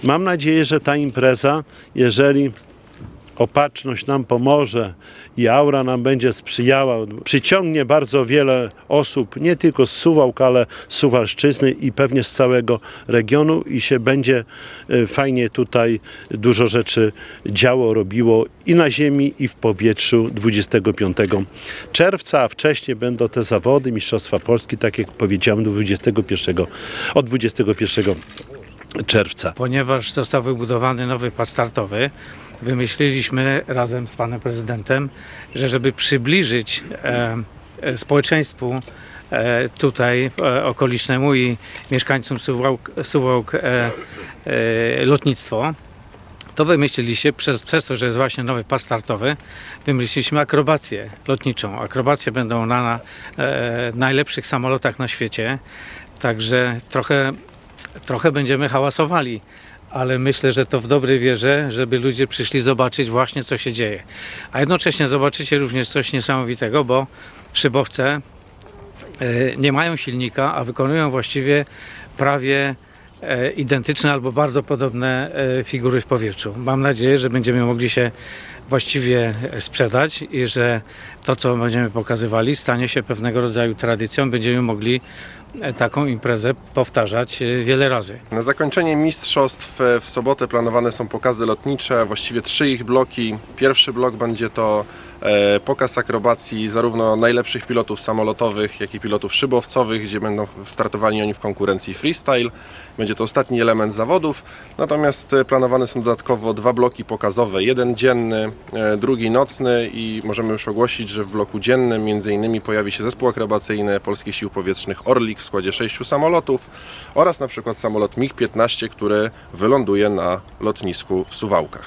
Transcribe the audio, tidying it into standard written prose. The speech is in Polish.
Mam nadzieję, że ta impreza, jeżeli opatrzność nam pomoże i aura nam będzie sprzyjała, przyciągnie bardzo wiele osób, nie tylko z Suwałk, ale z Suwalszczyzny i pewnie z całego regionu i się będzie fajnie tutaj dużo rzeczy działo, robiło i na ziemi, i w powietrzu 25 czerwca, a wcześniej będą te zawody Mistrzostwa Polski, tak jak powiedziałem, od 21 czerwca. Ponieważ został wybudowany nowy pad startowy, wymyśliliśmy razem z panem prezydentem, że żeby przybliżyć społeczeństwu tutaj okolicznemu i mieszkańcom Suwałk lotnictwo, to wymyśliliśmy, przez to, że jest właśnie nowy pas startowy, wymyśliliśmy akrobację lotniczą. Akrobacje będą na najlepszych samolotach na świecie, także trochę będziemy hałasowali, ale myślę, że to w dobrej wierze, żeby ludzie przyszli zobaczyć właśnie, co się dzieje. A jednocześnie zobaczycie również coś niesamowitego, bo szybowce nie mają silnika, a wykonują właściwie prawie identyczne albo bardzo podobne figury w powietrzu. Mam nadzieję, że będziemy mogli się właściwie sprzedać i że to, co będziemy pokazywali, stanie się pewnego rodzaju tradycją. Będziemy mogli taką imprezę powtarzać wiele razy. Na zakończenie mistrzostw w sobotę planowane są pokazy lotnicze, właściwie 3 ich bloki. Pierwszy blok będzie to pokaz akrobacji zarówno najlepszych pilotów samolotowych, jak i pilotów szybowcowych, gdzie będą startowali oni w konkurencji freestyle. Będzie to ostatni element zawodów, natomiast planowane są dodatkowo 2 bloki pokazowe, jeden dzienny, drugi nocny i możemy już ogłosić, że w bloku dziennym m.in. pojawi się zespół akrobacyjny Polskich Sił Powietrznych Orlik w składzie 6 samolotów oraz na przykład samolot MiG-15, który wyląduje na lotnisku w Suwałkach.